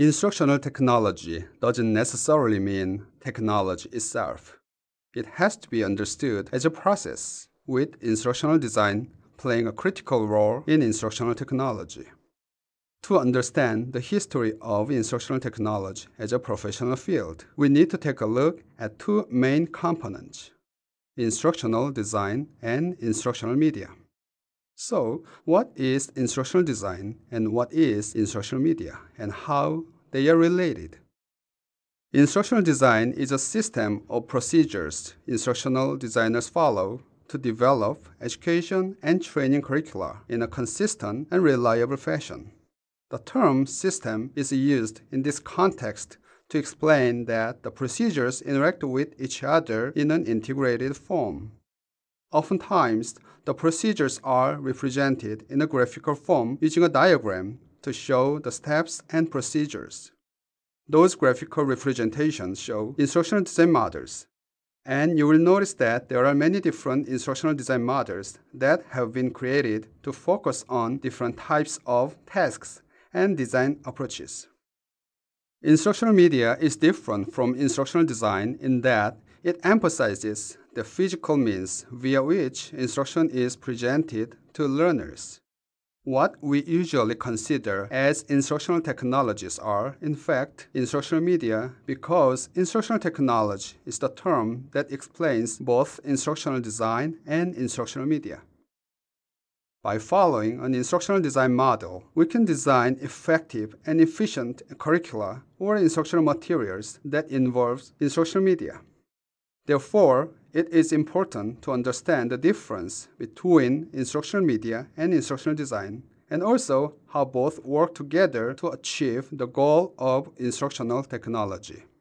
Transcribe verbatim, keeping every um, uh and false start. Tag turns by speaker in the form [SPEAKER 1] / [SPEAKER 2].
[SPEAKER 1] Instructional technology doesn't necessarily mean technology itself. It has to be understood as a process, with instructional design playing a critical role in instructional technology. To understand the history of instructional technology as a professional field, we need to take a look at two main components: instructional design and instructional media. So, what is instructional design and what is instructional media, and how they are related? Instructional design is a system of procedures instructional designers follow to develop education and training curricula in a consistent and reliable fashion. The term system is used in this context to explain that the procedures interact with each other in an integrated form. Oftentimes, the procedures are represented in a graphical form using a diagram to show the steps and procedures. Those graphical representations show instructional design models, and you will notice that there are many different instructional design models that have been created to focus on different types of tasks and design approaches. Instructional media is different from instructional design in that it emphasizes the physical means via which instruction is presented to learners. What we usually consider as instructional technologies are, in fact, instructional media because instructional technology is the term that explains both instructional design and instructional media. By following an instructional design model, we can design effective and efficient curricula or instructional materials that involve instructional media. Therefore, it is important to understand the difference between instructional media and instructional design, and also how both work together to achieve the goal of instructional technology.